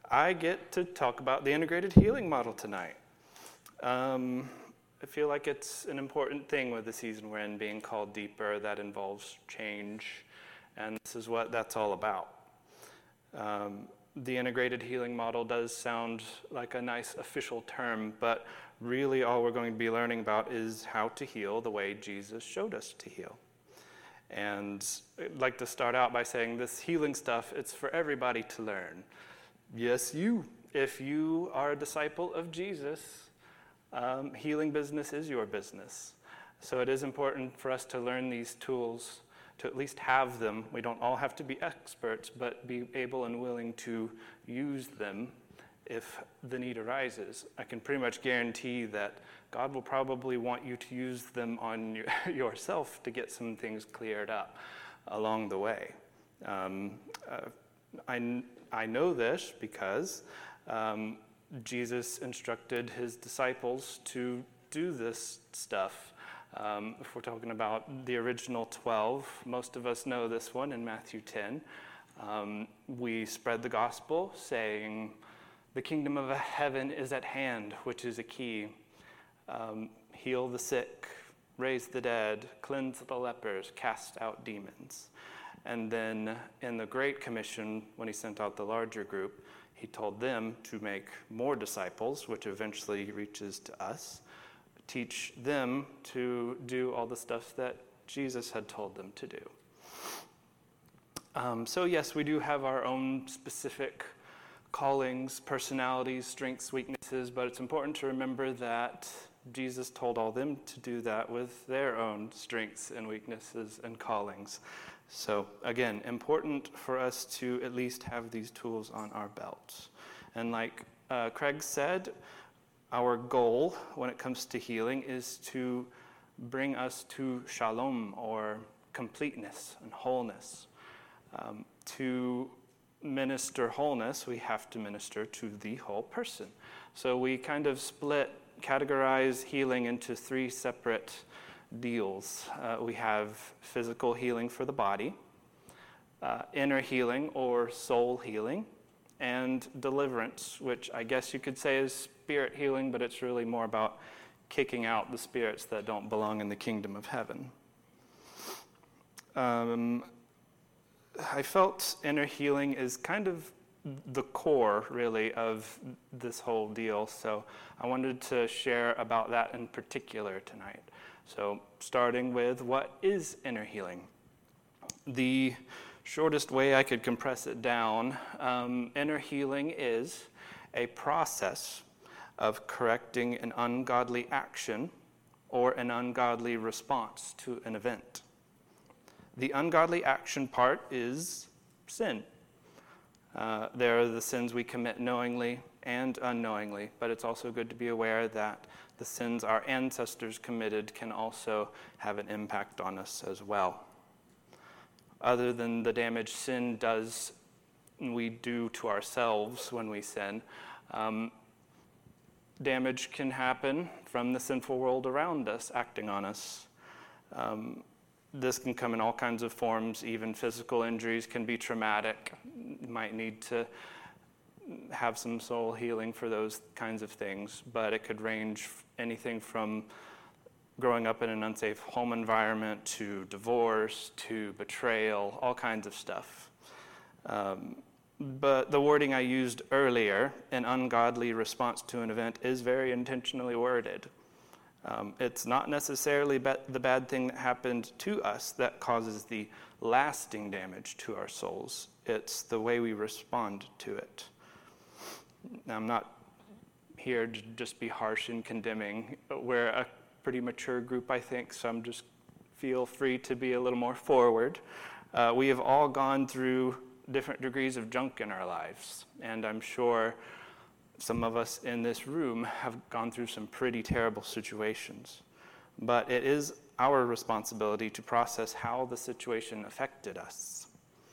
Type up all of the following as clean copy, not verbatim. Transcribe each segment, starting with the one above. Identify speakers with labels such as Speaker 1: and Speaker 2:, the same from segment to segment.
Speaker 1: I get to talk about the integrated healing model tonight. I feel like it's an important thing with the season we're in, being called deeper, that involves change, and this is what that's all about. The integrated healing model does sound like a nice official term, but really all we're going to be learning about is how to heal the way Jesus showed us to heal. And I'd like to start out by saying this healing stuff, it's for everybody to learn. Yes, you. If you are a disciple of Jesus, healing business is your business. So it is important for us to learn these tools, to at least have them. We don't all have to be experts, but be able and willing to use them if the need arises. I can pretty much guarantee that God will probably want you to use them on yourself to get some things cleared up along the way. I know this because Jesus instructed his disciples to do this stuff. If we're talking about the original 12, most of us know this one in Matthew 10. We spread the gospel saying, the kingdom of heaven is at hand, which is a key. Heal the sick, raise the dead, cleanse the lepers, cast out demons. And then in the Great Commission, when he sent out the larger group, he told them to make more disciples, which eventually reaches to us, teach them to do all the stuff that Jesus had told them to do. So yes, we do have our own specific callings, personalities, strengths, weaknesses, but it's important to remember that Jesus told all them to do that with their own strengths and weaknesses and callings. So again, important for us to at least have these tools on our belts. And like Craig said, our goal when it comes to healing is to bring us to shalom, or completeness and wholeness. To minister wholeness, we have to minister to the whole person. So we kind of categorize healing into three separate deals. We have physical healing for the body, inner healing or soul healing, and deliverance, which I guess you could say is spirit healing, but it's really more about kicking out the spirits that don't belong in the kingdom of heaven. I felt inner healing is kind of the core, really, of this whole deal, so I wanted to share about that in particular tonight. So starting with, what is inner healing? The shortest way I could compress it down, inner healing is a process of correcting an ungodly action or an ungodly response to an event. The ungodly action part is sin. There are the sins we commit knowingly and unknowingly, but it's also good to be aware that the sins our ancestors committed can also have an impact on us as well. Other than the damage we do to ourselves when we sin, damage can happen from the sinful world around us acting on us. This can come in all kinds of forms. Even physical injuries can be traumatic. You might need to have some soul healing for those kinds of things, but it could range anything from growing up in an unsafe home environment to divorce to betrayal, all kinds of stuff. But the wording I used earlier, an ungodly response to an event, is very intentionally worded. It's not necessarily the bad thing that happened to us that causes the lasting damage to our souls. It's the way we respond to it. Now, I'm not here to just be harsh and condemning. We're a pretty mature group, I think, so I'm just feel free to be a little more forward. We have all gone through different degrees of junk in our lives, and I'm sure some of us in this room have gone through some pretty terrible situations. But it is our responsibility to process how the situation affected us.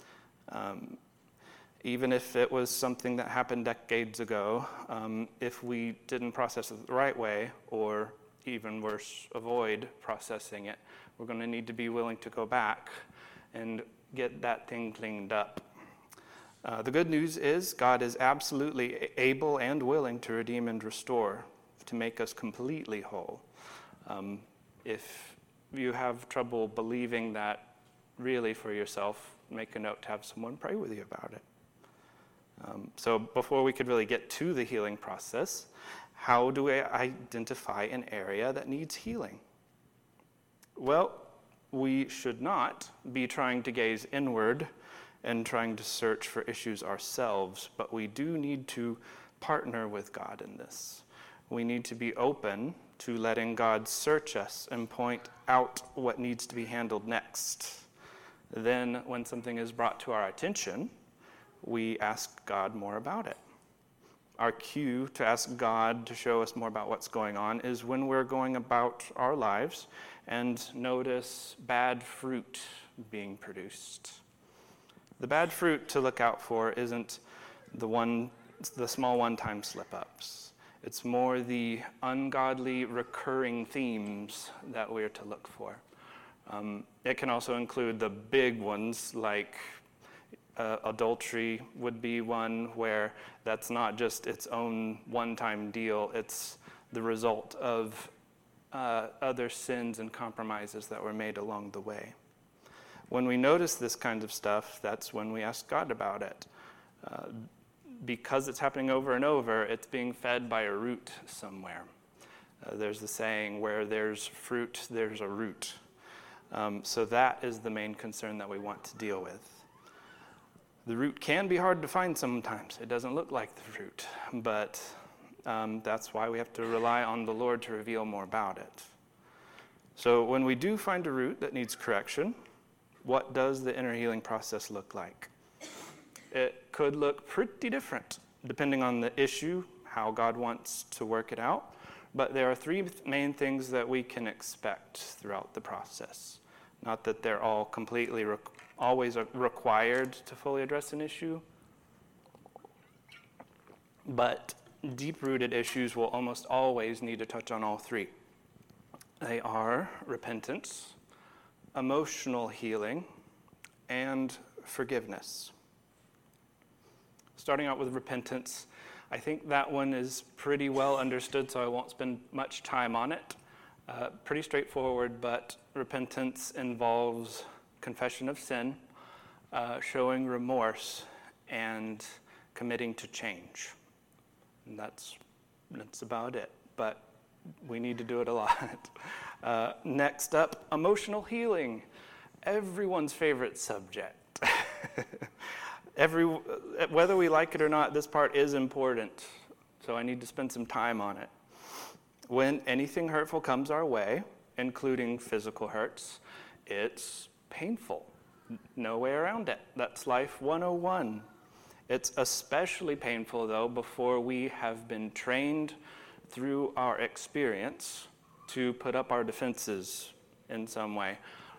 Speaker 1: Even if it was something that happened decades ago, if we didn't process it the right way, or even worse, avoid processing it, we're going to need to be willing to go back and get that thing cleaned up. The good news is God is absolutely able and willing to redeem and restore, to make us completely whole. If you have trouble believing that really for yourself, make a note to have someone pray with you about it. So before we could really get to the healing process, how do we identify an area that needs healing? Well, we should not be trying to gaze inward and trying to search for issues ourselves, but we do need to partner with God in this. We need to be open to letting God search us and point out what needs to be handled next. Then, when something is brought to our attention, we ask God more about it. Our cue to ask God to show us more about what's going on is when we're going about our lives and notice bad fruit being produced. The bad fruit to look out for isn't the small one-time slip-ups. It's more the ungodly recurring themes that we're to look for. It can also include the big ones, like adultery would be one where that's not just its own one-time deal, it's the result of other sins and compromises that were made along the way. When we notice this kind of stuff, that's when we ask God about it. Because it's happening over and over, it's being fed by a root somewhere. There's the saying, where there's fruit, there's a root. So that is the main concern that we want to deal with. The root can be hard to find sometimes. It doesn't look like the fruit, but that's why we have to rely on the Lord to reveal more about it. So when we do find a root that needs correction, what does the inner healing process look like? It could look pretty different depending on the issue, how God wants to work it out. But there are three main things that we can expect throughout the process. Not that they're all completely always required to fully address an issue, but deep-rooted issues will almost always need to touch on all three. They are repentance, emotional healing, and forgiveness. Starting out with repentance, I think that one is pretty well understood, so I won't spend much time on it. Pretty straightforward, but repentance involves confession of sin, showing remorse, and committing to change. And that's about it, but we need to do it a lot. Next up, emotional healing. Everyone's favorite subject. Whether we like it or not, this part is important, so I need to spend some time on it. When anything hurtful comes our way, including physical hurts, it's painful. No way around it. That's life 101. It's especially painful, though, before we have been trained through our experience to put up our defenses in some way.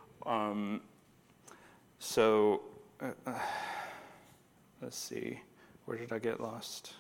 Speaker 1: Let's see, where did I get lost?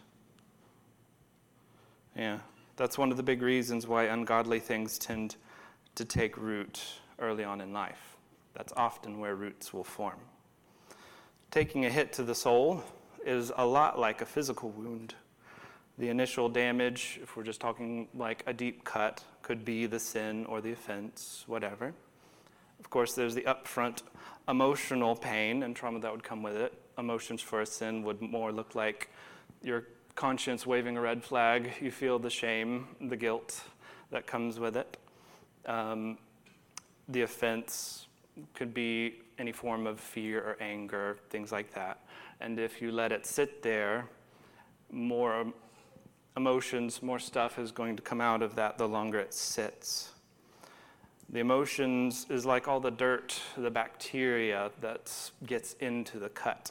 Speaker 1: Yeah, that's one of the big reasons why ungodly things tend to take root early on in life. That's often where roots will form. Taking a hit to the soul is a lot like a physical wound. The initial damage, if we're just talking like a deep cut, could be the sin or the offense, whatever. Of course, there's the upfront emotional pain and trauma that would come with it. Emotions for a sin would more look like your conscience waving a red flag. You feel the shame, the guilt that comes with it. The offense could be any form of fear or anger, things like that. And if you let it sit there, more emotions, more stuff is going to come out of that the longer it sits. The emotions is like all the dirt, the bacteria that gets into the cut.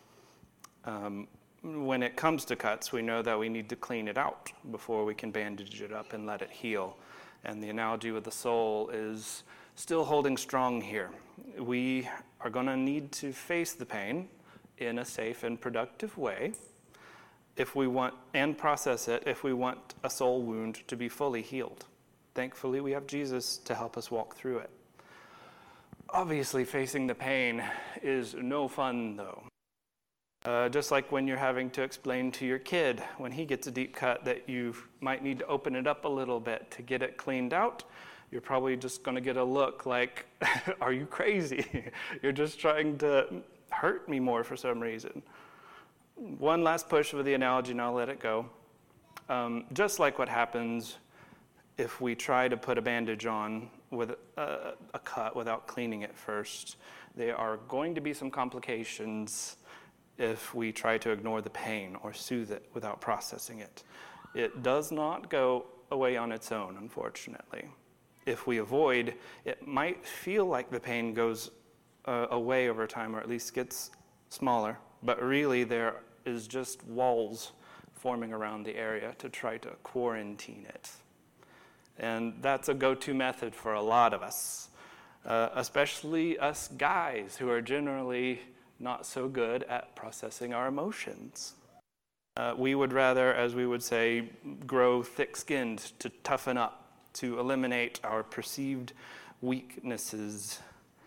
Speaker 1: When it comes to cuts, we know that we need to clean it out before we can bandage it up and let it heal. And the analogy with the soul is still holding strong here. We are going to need to face the pain in a safe and productive way if we want, and process it if we want a soul wound to be fully healed. Thankfully, we have Jesus to help us walk through it. Obviously, facing the pain is no fun, though. Just like when you're having to explain to your kid when he gets a deep cut that you might need to open it up a little bit to get it cleaned out, you're probably just going to get a look like, are you crazy? You're just trying to hurt me more for some reason. One last push with the analogy and I'll let it go. Just like what happens if we try to put a bandage on with a cut without cleaning it first, there are going to be some complications if we try to ignore the pain or soothe it without processing it. It does not go away on its own, unfortunately. If we avoid, it might feel like the pain goes away over time, or at least gets smaller, but really there is just walls forming around the area to try to quarantine it. And that's a go-to method for a lot of us, especially us guys who are generally not so good at processing our emotions. We would rather, as we would say, grow thick-skinned to toughen up, to eliminate our perceived weaknesses,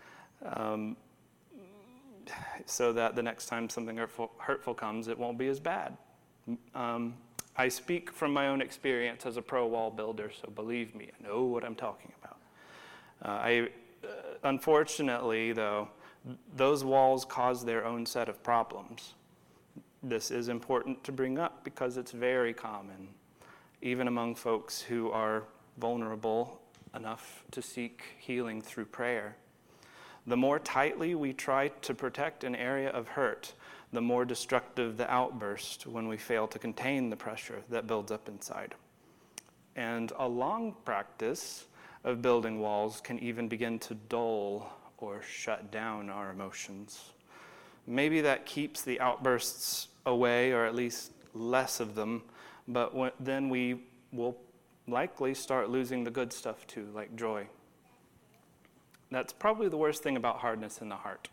Speaker 1: so that the next time something hurtful comes, it won't be as bad. I speak from my own experience as a pro wall builder, so believe me, I know what I'm talking about. Unfortunately, though, those walls cause their own set of problems. This is important to bring up because it's very common, even among folks who are vulnerable enough to seek healing through prayer. The more tightly we try to protect an area of hurt, the more destructive the outburst when we fail to contain the pressure that builds up inside. And a long practice of building walls can even begin to dull or shut down our emotions. Maybe that keeps the outbursts away, or at least less of them, but then we will likely start losing the good stuff too, like joy. That's probably the worst thing about hardness in the heart.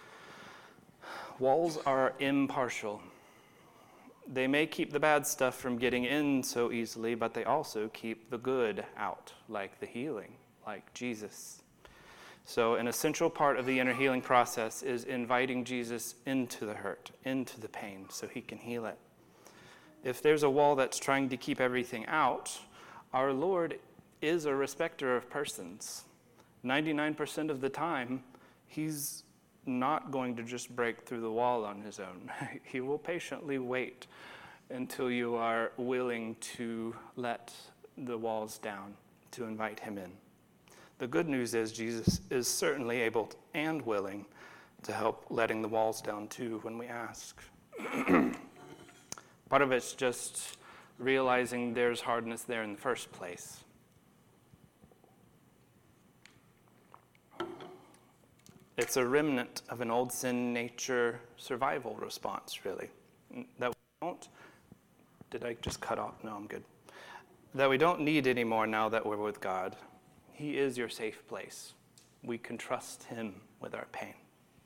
Speaker 1: Walls are impartial. They may keep the bad stuff from getting in so easily, but they also keep the good out, like the healing, like Jesus. So an essential part of the inner healing process is inviting Jesus into the hurt, into the pain, so he can heal it. If there's a wall that's trying to keep everything out, our Lord is a respecter of persons. 99% of the time, he's not going to just break through the wall on his own. He will patiently wait until you are willing to let the walls down, to invite him in. The good news is Jesus is certainly able and willing to help letting the walls down too when we ask. Part of it's just realizing there's hardness there in the first place. It's a remnant of an old sin nature survival response, really. That we don't, did I just cut off? No, I'm good. That we don't need anymore now that we're with God. He is your safe place. We can trust him with our pain.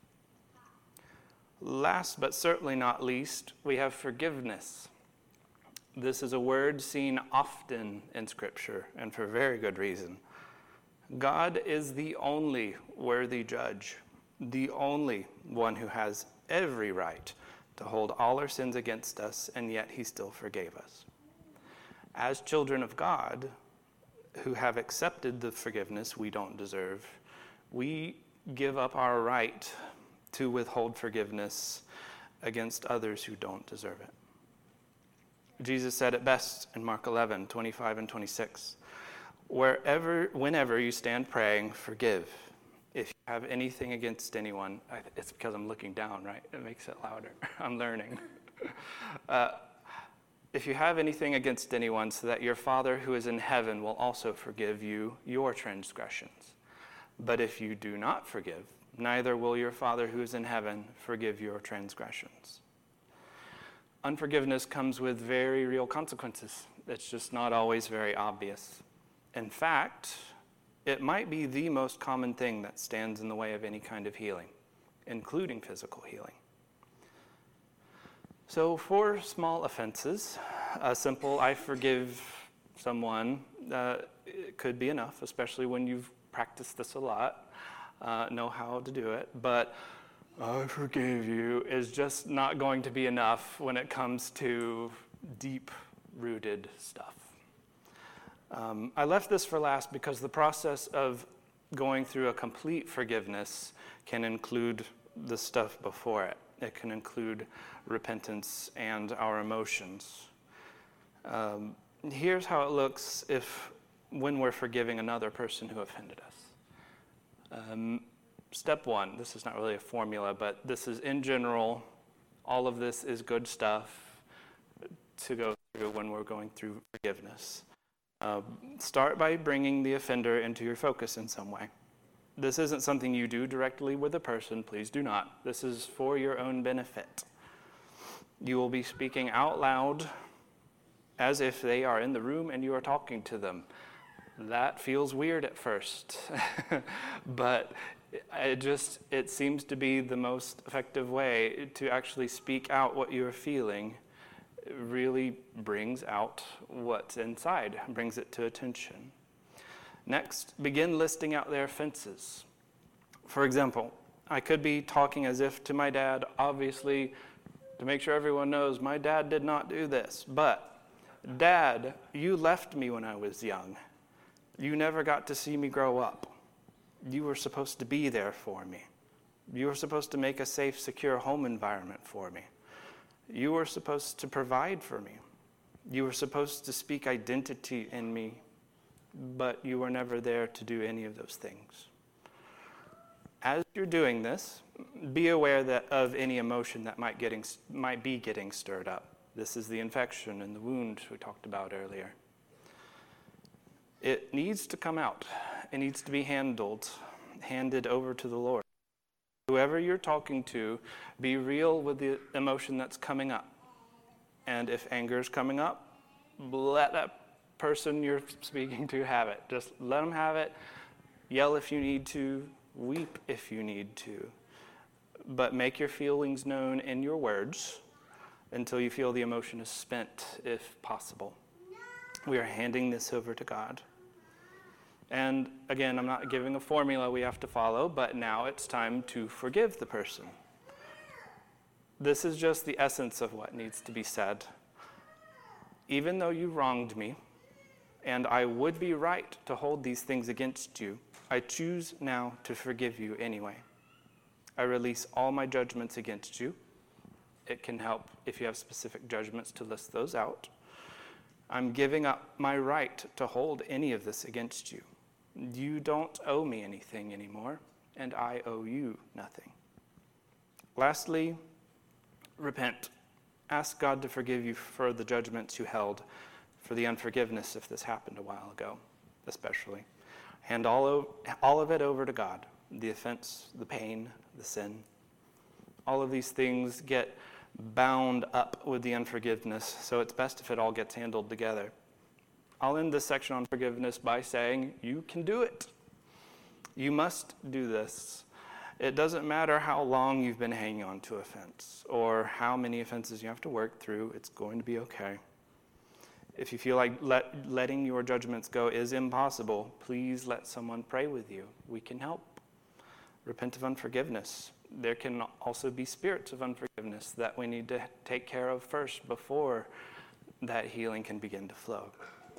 Speaker 1: Last but certainly not least, we have forgiveness. This is a word seen often in Scripture, and for very good reason. God is the only worthy judge, the only one who has every right to hold all our sins against us, and yet he still forgave us. As children of God, who have accepted the forgiveness we don't deserve, we give up our right to withhold forgiveness against others who don't deserve it. Jesus said it best in Mark 11, 25 and 26. Whenever you stand praying, forgive. If you have anything against anyone, it's because I'm looking down, right? It makes it louder. I'm learning. If you have anything against anyone, so that your Father who is in heaven will also forgive you your transgressions. But if you do not forgive, neither will your Father who is in heaven forgive your transgressions. Unforgiveness comes with very real consequences. It's just not always very obvious. In fact, it might be the most common thing that stands in the way of any kind of healing, including physical healing. So for small offenses, a simple I forgive someone it could be enough, especially when you've practiced this a lot, know how to do it. But I forgave you, is just not going to be enough when it comes to deep-rooted stuff. I left this for last because the process of going through a complete forgiveness can include the stuff before it. It can include repentance and our emotions. Here's how it looks when we're forgiving another person who offended us. Step one, this is not really a formula, but this is in general, all of this is good stuff to go through when we're going through forgiveness. Start by bringing the offender into your focus in some way. This isn't something you do directly with a person, please do not. This is for your own benefit. You will be speaking out loud as if they are in the room and you are talking to them. That feels weird at first, but it seems to be the most effective way to actually speak out what you're feeling. It really brings out what's inside, brings it to attention. Next, begin listing out their offenses. For example, I could be talking as if to my dad, obviously, to make sure everyone knows my dad did not do this, but Dad, you left me when I was young. You never got to see me grow up. You were supposed to be there for me. You were supposed to make a safe, secure home environment for me. You were supposed to provide for me. You were supposed to speak identity in me, but you were never there to do any of those things. As you're doing this, be aware of any emotion that might be getting stirred up. This is the infection and the wound we talked about earlier. It needs to come out. It needs to be handed over to the Lord. Whoever you're talking to, be real with the emotion that's coming up. And if anger is coming up, let that person you're speaking to have it. Just let them have it. Yell if you need to. Weep if you need to. But make your feelings known in your words until you feel the emotion is spent, if possible. We are handing this over to God. And again, I'm not giving a formula we have to follow, but now it's time to forgive the person. This is just the essence of what needs to be said. Even though you wronged me, and I would be right to hold these things against you, I choose now to forgive you anyway. I release all my judgments against you. It can help if you have specific judgments to list those out. I'm giving up my right to hold any of this against you. You don't owe me anything anymore, and I owe you nothing. Lastly, repent. Ask God to forgive you for the judgments you held, for the unforgiveness if this happened a while ago, especially. Hand all of it over to God. The offense, the pain, the sin. All of these things get bound up with the unforgiveness, so it's best if it all gets handled together. I'll end this section on forgiveness by saying, you can do it. You must do this. It doesn't matter how long you've been hanging on to offense or how many offenses you have to work through, it's going to be okay. If you feel like letting your judgments go is impossible, please let someone pray with you. We can help. Repent of unforgiveness. There can also be spirits of unforgiveness that we need to take care of first before that healing can begin to flow.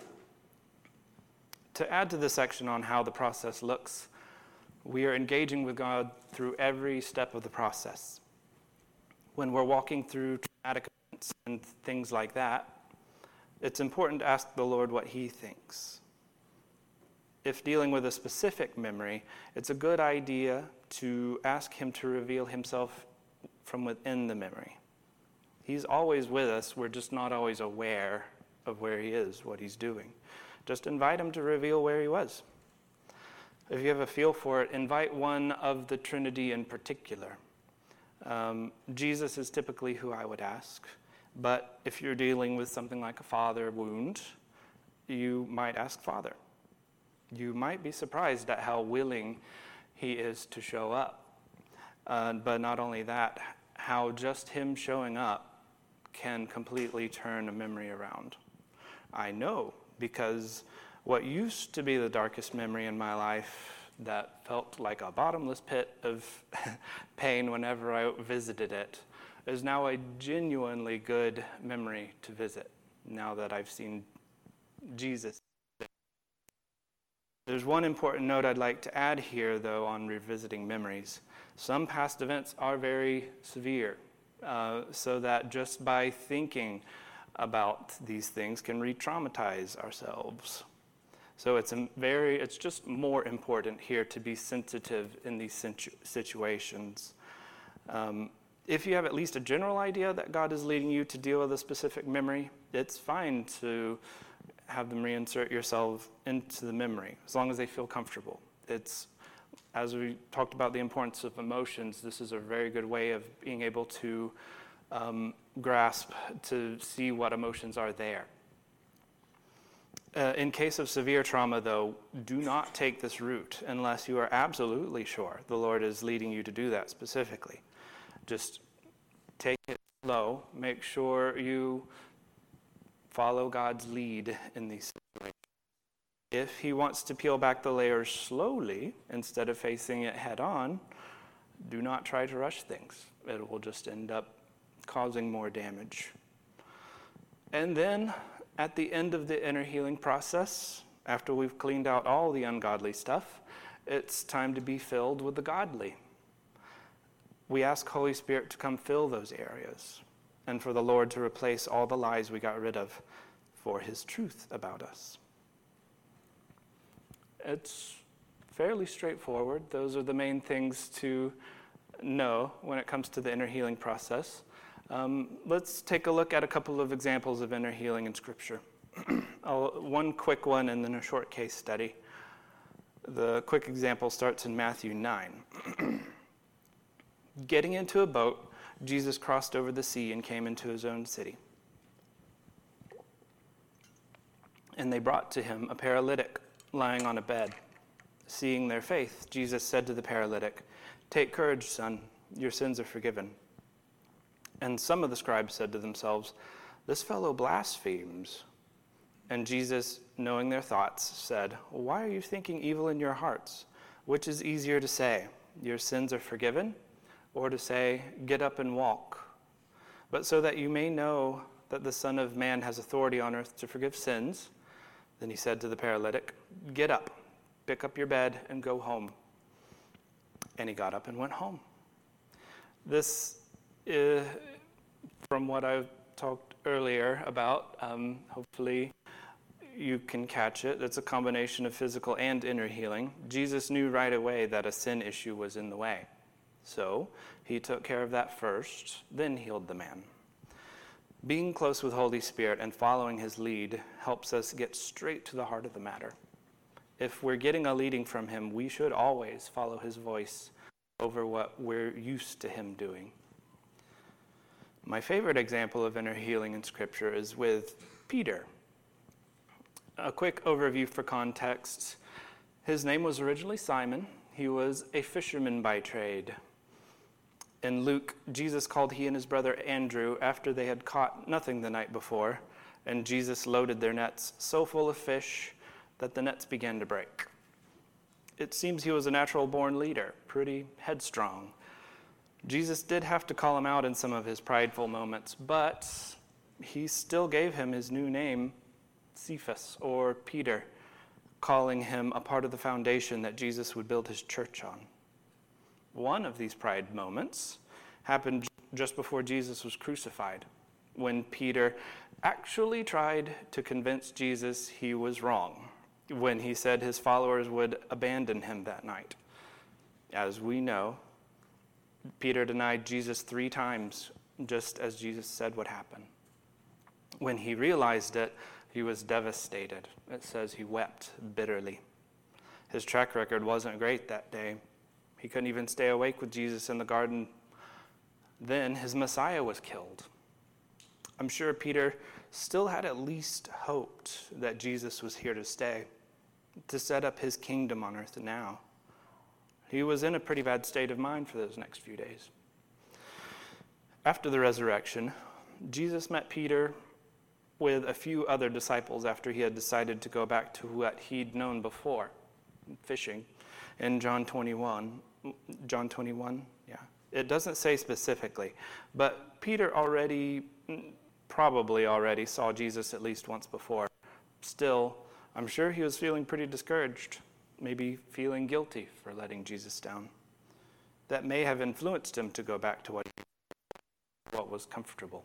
Speaker 1: To add to this section on how the process looks, we are engaging with God through every step of the process. When we're walking through traumatic events and things like that, it's important to ask the Lord what He thinks. If dealing with a specific memory, it's a good idea to ask Him to reveal Himself from within the memory. He's always with us, we're just not always aware of where He is, what He's doing. Just invite Him to reveal where He was. If you have a feel for it, invite one of the Trinity in particular. Jesus is typically who I would ask, but if you're dealing with something like a father wound, you might ask Father. You might be surprised at how willing He is to show up. But not only that, how just Him showing up can completely turn a memory around. I know, because what used to be the darkest memory in my life that felt like a bottomless pit of pain whenever I visited it is now a genuinely good memory to visit now that I've seen Jesus. There's one important note I'd like to add here, though, on revisiting memories. Some past events are very severe, so that just by thinking about these things can re-traumatize ourselves. So it's just more important here to be sensitive in these situations. If you have at least a general idea that God is leading you to deal with a specific memory, it's fine to have them reinsert yourself into the memory, as long as they feel comfortable. It's, as we talked about the importance of emotions, this is a very good way of being able to grasp, to see what emotions are there. In case of severe trauma, though, do not take this route unless you are absolutely sure the Lord is leading you to do that specifically. Just take it slow. Make sure you follow God's lead in these situations. If he wants to peel back the layers slowly instead of facing it head on, do not try to rush things. It will just end up causing more damage. And then, at the end of the inner healing process, after we've cleaned out all the ungodly stuff, it's time to be filled with the godly. We ask Holy Spirit to come fill those areas, and for the Lord to replace all the lies we got rid of for his truth about us. It's fairly straightforward. Those are the main things to know when it comes to the inner healing process. Let's take a look at a couple of examples of inner healing in Scripture. One quick one and then a short case study. The quick example starts in Matthew 9. Getting into a boat, Jesus crossed over the sea and came into his own city. And they brought to him a paralytic lying on a bed. Seeing their faith, Jesus said to the paralytic, "Take courage, son, your sins are forgiven." And some of the scribes said to themselves, "This fellow blasphemes." And Jesus, knowing their thoughts, said, "Why are you thinking evil in your hearts? Which is easier to say, 'Your sins are forgiven,' or to say, 'Get up and walk'? But so that you may know that the Son of Man has authority on earth to forgive sins." Then he said to the paralytic, "Get up, pick up your bed, and go home." And he got up and went home. This is, from what I talked earlier about, hopefully you can catch it. It's a combination of physical and inner healing. Jesus knew right away that a sin issue was in the way. So he took care of that first, then healed the man. Being close with Holy Spirit and following his lead helps us get straight to the heart of the matter. If we're getting a leading from him, we should always follow his voice over what we're used to him doing. My favorite example of inner healing in Scripture is with Peter. A quick overview for context. His name was originally Simon. He was a fisherman by trade. In Luke, Jesus called he and his brother Andrew after they had caught nothing the night before, and Jesus loaded their nets so full of fish that the nets began to break. It seems he was a natural-born leader, pretty headstrong. Jesus did have to call him out in some of his prideful moments, but he still gave him his new name, Cephas, or Peter, calling him a part of the foundation that Jesus would build his church on. One of these pride moments happened just before Jesus was crucified, when Peter actually tried to convince Jesus he was wrong, when he said his followers would abandon him that night. As we know, Peter denied Jesus 3 times, just as Jesus said would happen. When he realized it, he was devastated. It says he wept bitterly. His track record wasn't great that day. He couldn't even stay awake with Jesus in the garden. Then his Messiah was killed. I'm sure Peter still had at least hoped that Jesus was here to stay, to set up his kingdom on earth now. He was in a pretty bad state of mind for those next few days. After the resurrection, Jesus met Peter with a few other disciples after he had decided to go back to what he'd known before, fishing. in John 21. John 21, yeah. It doesn't say specifically, but Peter probably already saw Jesus at least once before. Still, I'm sure he was feeling pretty discouraged, maybe feeling guilty for letting Jesus down. That may have influenced him to go back to what was comfortable.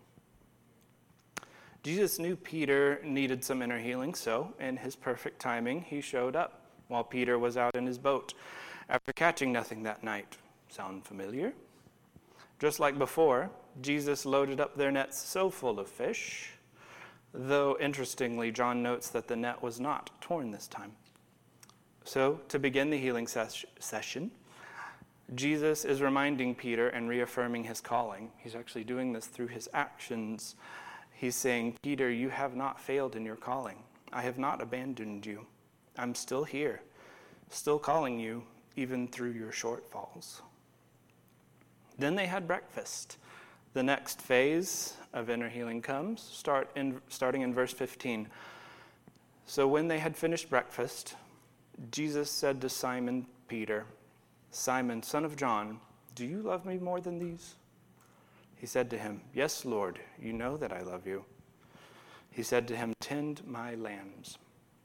Speaker 1: Jesus knew Peter needed some inner healing, so in his perfect timing, he showed up while Peter was out in his boat after catching nothing that night. Sound familiar? Just like before, Jesus loaded up their nets so full of fish, though interestingly, John notes that the net was not torn this time. So, to begin the healing session, Jesus is reminding Peter and reaffirming his calling. He's actually doing this through his actions. He's saying, Peter, you have not failed in your calling. I have not abandoned you. I'm still here, still calling you, even through your shortfalls. Then they had breakfast. The next phase of inner healing comes, starting in verse 15. So when they had finished breakfast, Jesus said to Simon Peter, Simon, son of John, do you love me more than these? He said to him, Yes, Lord, you know that I love you. He said to him, Tend my lambs.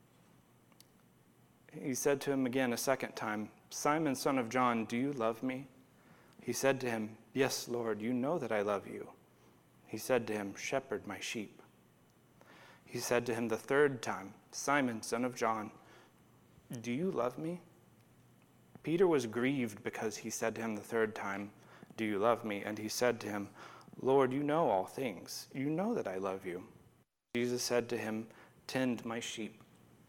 Speaker 1: He said to him again a second time, Simon, son of John, do you love me? He said to him, Yes, Lord, you know that I love you. He said to him, Shepherd my sheep. He said to him the third time, Simon, son of John, do you love me? Peter was grieved because he said to him the third time, Do you love me? And he said to him, Lord, you know all things. You know that I love you. Jesus said to him, Tend my sheep.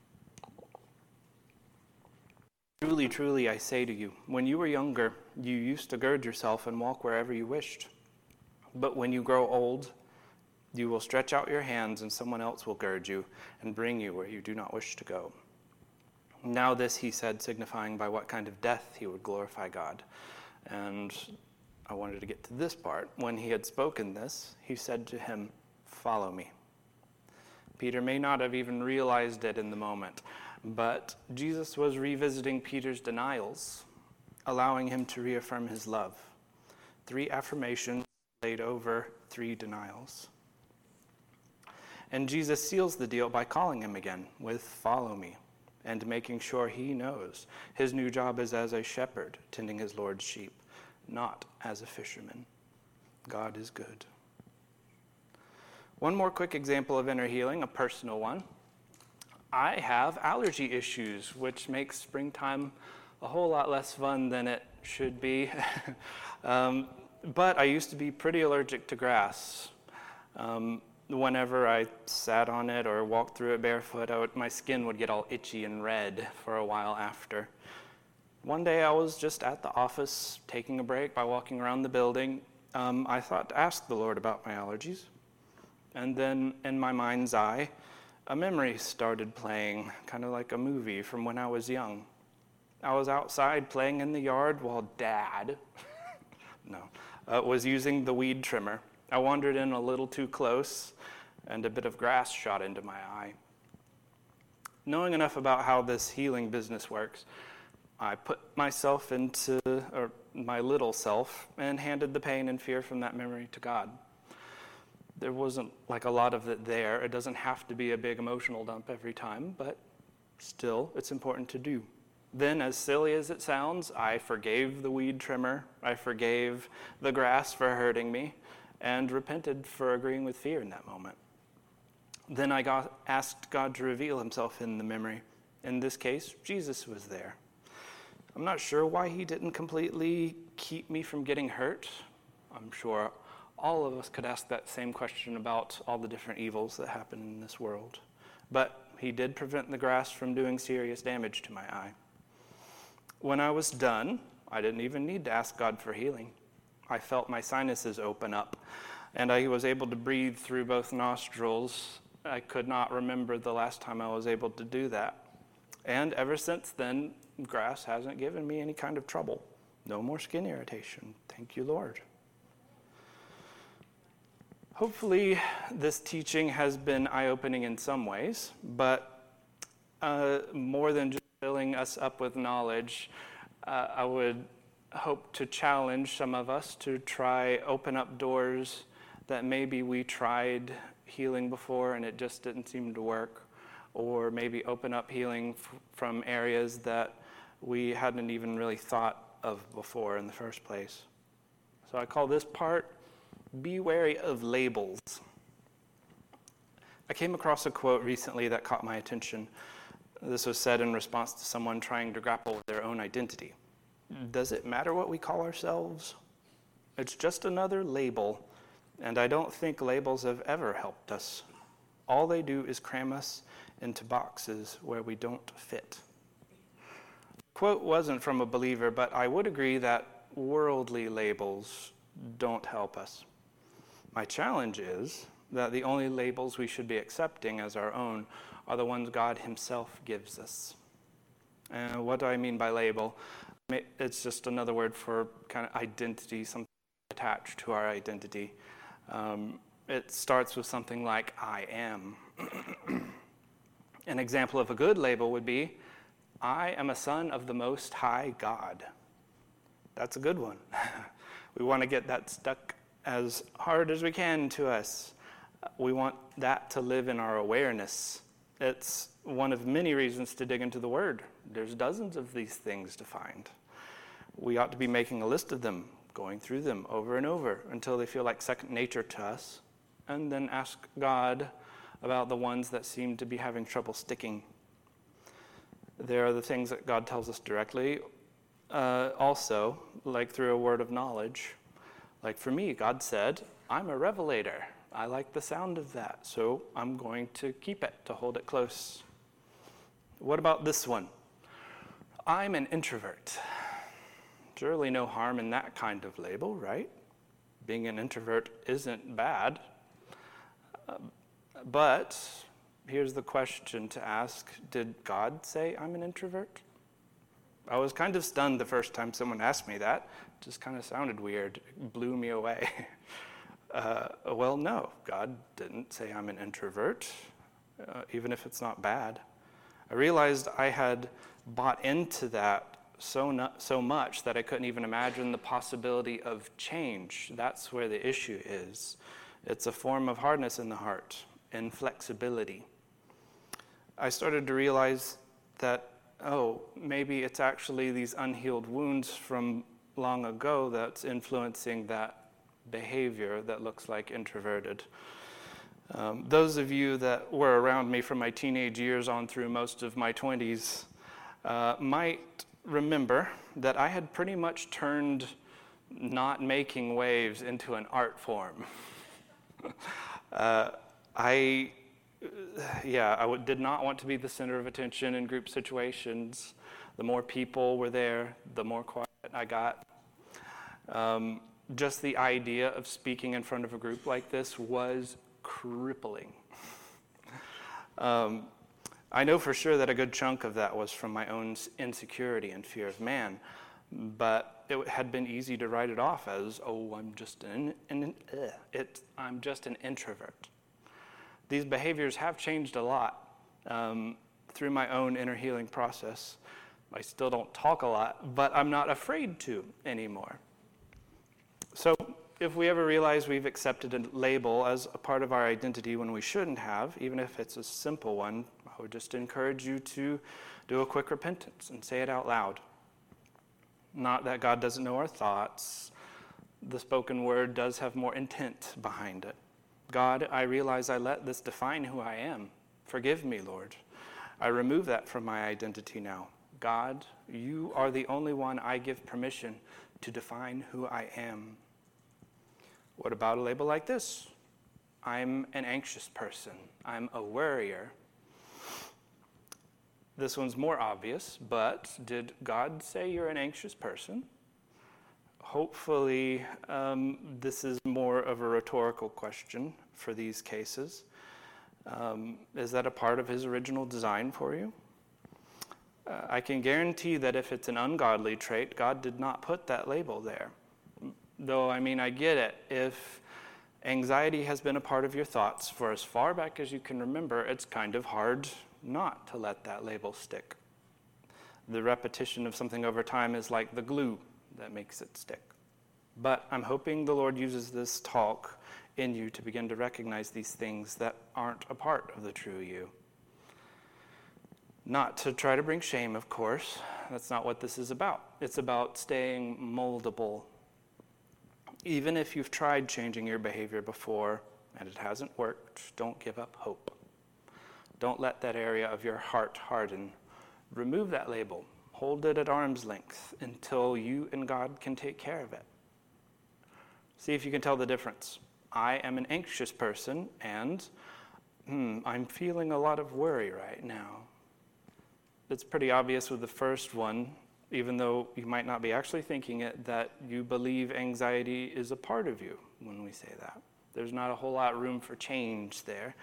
Speaker 1: Truly, truly, I say to you, when you were younger, you used to gird yourself and walk wherever you wished. But when you grow old, you will stretch out your hands and someone else will gird you and bring you where you do not wish to go. Now this he said, signifying by what kind of death he would glorify God. And I wanted to get to this part. When he had spoken this, he said to him, Follow me. Peter may not have even realized it in the moment, but Jesus was revisiting Peter's denials, allowing him to reaffirm his love. 3 affirmations laid over 3 denials. And Jesus seals the deal by calling him again with follow me and making sure he knows his new job is as a shepherd tending his Lord's sheep, not as a fisherman. God is good. One more quick example of inner healing, a personal one. I have allergy issues, which makes springtime a whole lot less fun than it should be. But I used to be pretty allergic to grass. Whenever I sat on it or walked through it barefoot, my skin would get all itchy and red for a while after. One day I was just at the office taking a break by walking around the building. I thought to ask the Lord about my allergies. And then in my mind's eye, a memory started playing, kind of like a movie from when I was young. I was outside playing in the yard while Dad was using the weed trimmer. I wandered in a little too close, and a bit of grass shot into my eye. Knowing enough about how this healing business works, I put myself into my little self and handed the pain and fear from that memory to God. There wasn't like a lot of it there. It doesn't have to be a big emotional dump every time, but still, it's important to do. Then, as silly as it sounds, I forgave the weed trimmer. I forgave the grass for hurting me and repented for agreeing with fear in that moment. Then I asked God to reveal himself in the memory. In this case, Jesus was there. I'm not sure why he didn't completely keep me from getting hurt. I'm sure all of us could ask that same question about all the different evils that happen in this world. But he did prevent the grass from doing serious damage to my eye. When I was done, I didn't even need to ask God for healing. I felt my sinuses open up, and I was able to breathe through both nostrils. I could not remember the last time I was able to do that. And ever since then, grass hasn't given me any kind of trouble. No more skin irritation. Thank you, Lord. Hopefully, this teaching has been eye-opening in some ways, but more than just filling us up with knowledge, I would hope to challenge some of us to try open up doors that maybe we tried healing before and it just didn't seem to work, or maybe open up healing from areas that we hadn't even really thought of before in the first place. So I call this part, be wary of labels. I came across a quote recently that caught my attention. This was said in response to someone trying to grapple with their own identity. Does it matter what we call ourselves? It's just another label, and I don't think labels have ever helped us. All they do is cram us into boxes where we don't fit. The quote wasn't from a believer, but I would agree that worldly labels don't help us. My challenge is that the only labels we should be accepting as our own are the ones God himself gives us. And what do I mean by label? It's just another word for kind of identity, something attached to our identity. It starts with something like, I am. An example of a good label would be, I am a son of the Most High God. That's a good one. We want to get that stuck as hard as we can to us. We want that to live in our awareness. It's one of many reasons to dig into the Word. There's dozens of these things to find. We ought to be making a list of them, going through them over and over until they feel like second nature to us, and then ask God about the ones that seem to be having trouble sticking. There are the things that God tells us directly, also, like through a word of knowledge. Like for me, God said, I'm a revelator. I like the sound of that, so I'm going to keep it, to hold it close. What about this one? I'm an introvert. Surely no harm in that kind of label, right? Being an introvert isn't bad. But here's the question to ask. Did God say I'm an introvert? I was kind of stunned the first time someone asked me that. It just kind of sounded weird. It blew me away. Well, no, God didn't say I'm an introvert, even if it's not bad. I realized I had bought into that so much that I couldn't even imagine the possibility of change. That's where the issue is. It's a form of hardness in the heart, inflexibility. I started to realize that, maybe it's actually these unhealed wounds from long ago that's influencing that behavior that looks like introverted. Those of you that were around me from my teenage years on through most of my 20s might remember that I had pretty much turned not making waves into an art form. I did not want to be the center of attention in group situations. The more people were there, the more quiet I got. Just the idea of speaking in front of a group like this was crippling. I know for sure that a good chunk of that was from my own insecurity and fear of man, but it had been easy to write it off as, I'm just an introvert. These behaviors have changed a lot through my own inner healing process. I still don't talk a lot, but I'm not afraid to anymore. So if we ever realize we've accepted a label as a part of our identity when we shouldn't have, even if it's a simple one, I would just encourage you to do a quick repentance and say it out loud. Not that God doesn't know our thoughts. The spoken word does have more intent behind it. God, I realize I let this define who I am. Forgive me, Lord. I remove that from my identity now. God, you are the only one I give permission to define who I am. What about a label like this? I'm an anxious person. I'm a worrier. This one's more obvious, but did God say you're an anxious person? Hopefully, this is more of a rhetorical question for these cases. Is that a part of his original design for you? I can guarantee that if it's an ungodly trait, God did not put that label there. Though, I get it. If anxiety has been a part of your thoughts for as far back as you can remember, it's kind of hard not to let that label stick. The repetition of something over time is like the glue that makes it stick. But I'm hoping the Lord uses this talk in you to begin to recognize these things that aren't a part of the true you. Not to try to bring shame, of course. That's not what this is about. It's about staying moldable. Even if you've tried changing your behavior before and it hasn't worked, don't give up hope. Don't let that area of your heart harden. Remove that label. Hold it at arm's length until you and God can take care of it. See if you can tell the difference. I am an anxious person, and I'm feeling a lot of worry right now. It's pretty obvious with the first one, even though you might not be actually thinking it, that you believe anxiety is a part of you when we say that. There's not a whole lot of room for change there.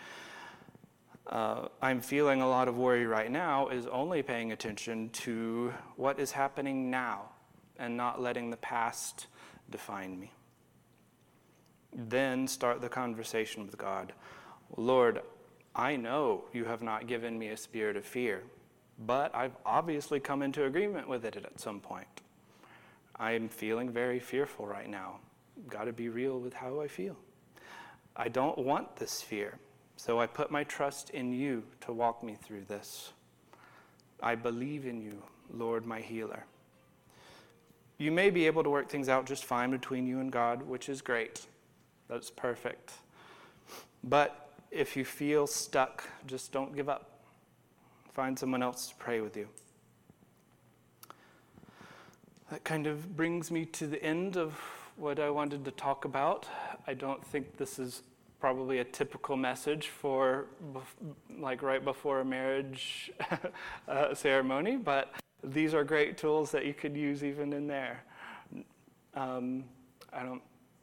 Speaker 1: I'm feeling a lot of worry right now is only paying attention to what is happening now and not letting the past define me. Then start the conversation with God. Lord, I know you have not given me a spirit of fear, but I've obviously come into agreement with it at some point. I'm feeling very fearful right now. Got to be real with how I feel. I don't want this fear, so I put my trust in you to walk me through this. I believe in you, Lord, my healer. You may be able to work things out just fine between you and God, which is great. That's perfect. But if you feel stuck, just don't give up. Find someone else to pray with you. That kind of brings me to the end of what I wanted to talk about. I don't think this is probably a typical message for like right before a marriage ceremony, but these are great tools that you could use even in there.